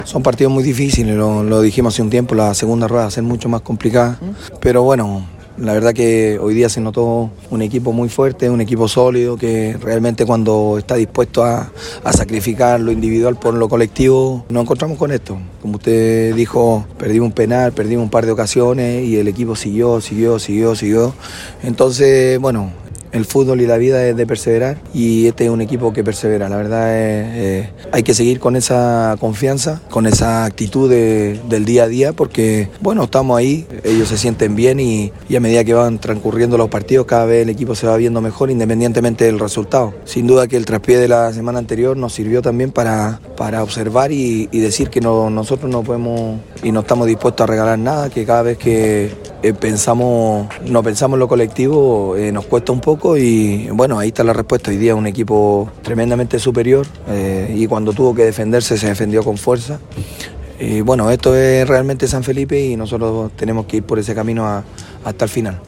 Son partidos muy difíciles, lo dijimos hace un tiempo, la segunda rueda va a ser mucho más complicada, pero bueno, la verdad que hoy día se notó un equipo muy fuerte, un equipo sólido, que realmente cuando está dispuesto a sacrificar lo individual por lo colectivo, nos encontramos con esto. Como usted dijo, perdimos un penal, perdimos un par de ocasiones y el equipo siguió. Entonces, bueno, el fútbol y la vida es de perseverar y este es un equipo que persevera. La verdad es hay que seguir con esa confianza, con esa actitud del día a día, porque bueno, estamos ahí, ellos se sienten bien y a medida que van transcurriendo los partidos cada vez el equipo se va viendo mejor independientemente del resultado. Sin duda que el traspié de la semana anterior nos sirvió también para observar y decir que nosotros no podemos y no estamos dispuestos a regalar nada, que cada vez que pensamos en lo colectivo nos cuesta un poco y bueno, ahí está la respuesta. Hoy día un equipo tremendamente superior y cuando tuvo que defenderse se defendió con fuerza. Bueno, esto es realmente San Felipe y nosotros tenemos que ir por ese camino hasta el final.